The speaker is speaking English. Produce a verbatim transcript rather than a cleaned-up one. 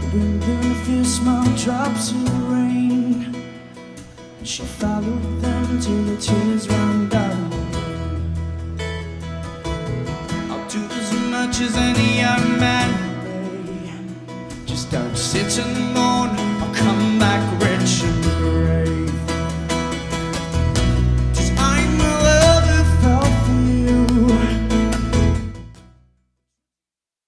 breathing a few small drops of rain. She followed them till the tears ran down. I'll do as much as any young man may. Just don't sit in the